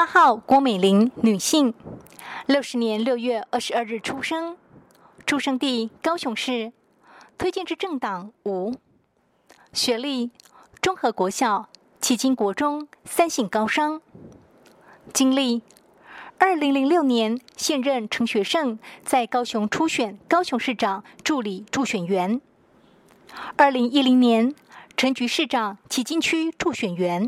8号郭美玲，女性，60年6月22日出生，出生地高雄市，推荐之政党无。学历中和国小、旗津国中、三省高商。经历2006年现任陈学圣在高雄初选高雄市长助理助选员，2010年陈菊市长旗津区助选员。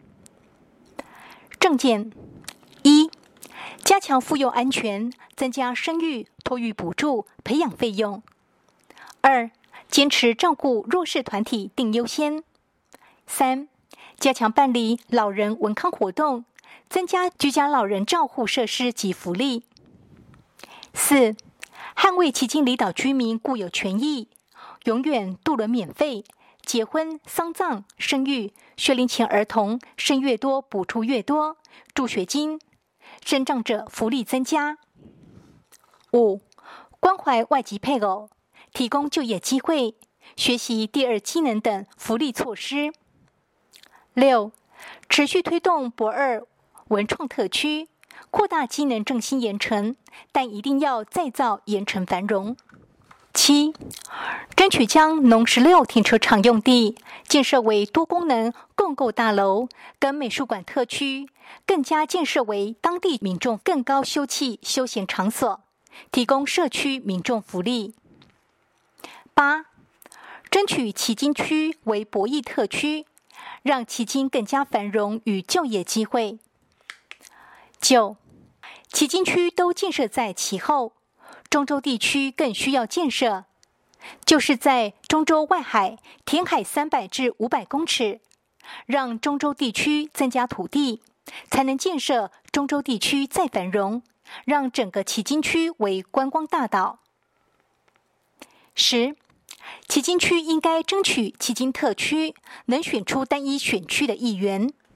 政见：1. 加强妇幼安全，增加生育、托育补助、培养费用。2. 坚持照顾弱势团体定优先。3. 加强办理老人文康活动，增加居家老人照护设施及福利。4. 捍卫旗津离岛居民固有权益，永远渡轮免费，结婚、丧葬、生育、学龄前儿童生越多补助越多，助学金，身障者福利增加。5. 关怀外籍配偶，提供就业机会、学习第二技能等福利措施。6. 持续推动博二文创特区，扩大机能振兴盐城，但一定要再造盐城繁荣。7. 争取将农16停车场用地建设为多功能共构大楼跟美术馆特区，更加建设为当地民众更高休憩休闲场所，提供社区民众福利。8. 争取旗津区为博弈特区，让旗津更加繁荣与就业机会。9. 旗津区都建设在其后，中州地区更需要建设，就是在中州外海填海300至500公尺，让中州地区增加土地，才能建设中州地区再繁荣，让整个旗津区为观光大岛。10. 旗津区应该争取旗津特区能选出单一选区的议员，